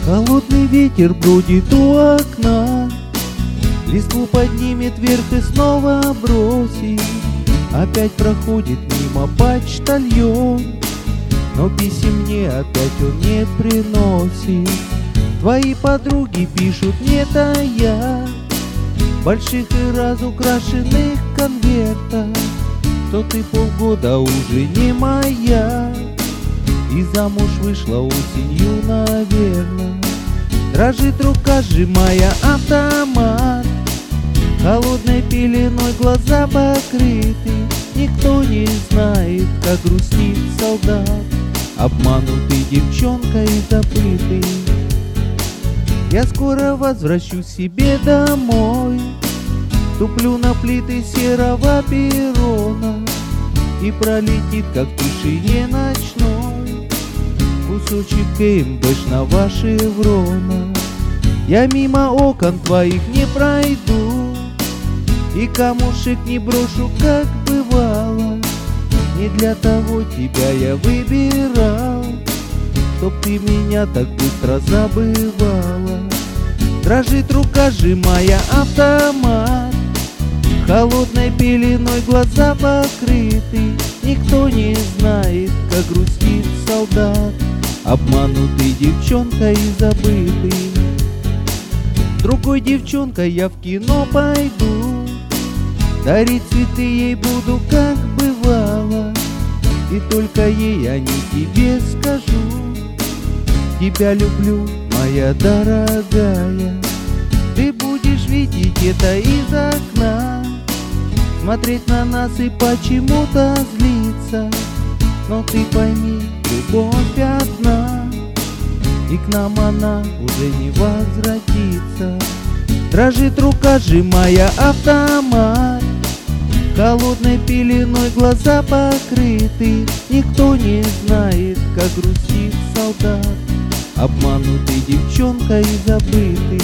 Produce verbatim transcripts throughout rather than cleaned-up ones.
Холодный ветер бродит у окна, листву поднимет вверх и снова бросит. Опять проходит мимо почтальон, но писем мне опять он не приносит. Твои подруги пишут не тая в больших и разукрашенных конвертах, что ты полгода уже не моя и замуж вышла осенью, наверно. Дрожит рука, сжимая автомат, холодной пеленой глаза покрыты. Никто не знает, как грустит солдат, обманутый девчонкой забытый. Я скоро возвращусь себе домой, туплю на плиты серого перрона, и пролетит, как в тишине ночной, кусочек КМБшного шеврона. Я мимо окон твоих не пройду и камушек не брошу, как бывало. Не для того тебя я выбирал, чтоб ты меня так быстро забывала. Дрожит рука, сжимая автомат, холодной пеленой глаза покрыты. Никто не знает, как грустит солдат, обманутый девчонкой и забытый. Другой девчонкой я в кино пойду, дарить цветы ей буду, как бывало, и только ей, а не тебе скажу: тебя люблю, моя дорогая. Ты будешь видеть это из окна, смотреть на нас и почему-то злиться. Но ты пойми, любовь одна, и к нам она уже не возвратится. Дрожит рука, сжимая автомат, холодной пеленой глаза покрыты. Никто не знает, как грустит солдат, обманутый девчонкой и забытый.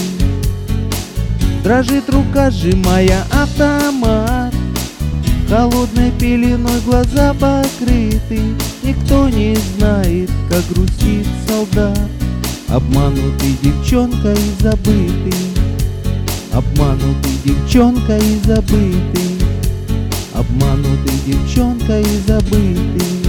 Дрожит рука, сжимая автомат, холодной пеленой глаза покрыты. Никто не знает, как грустит солдат, обманутый девчонкой и забытый. Обманутый девчонкой и забытый, обманутый девчонкой и забытый.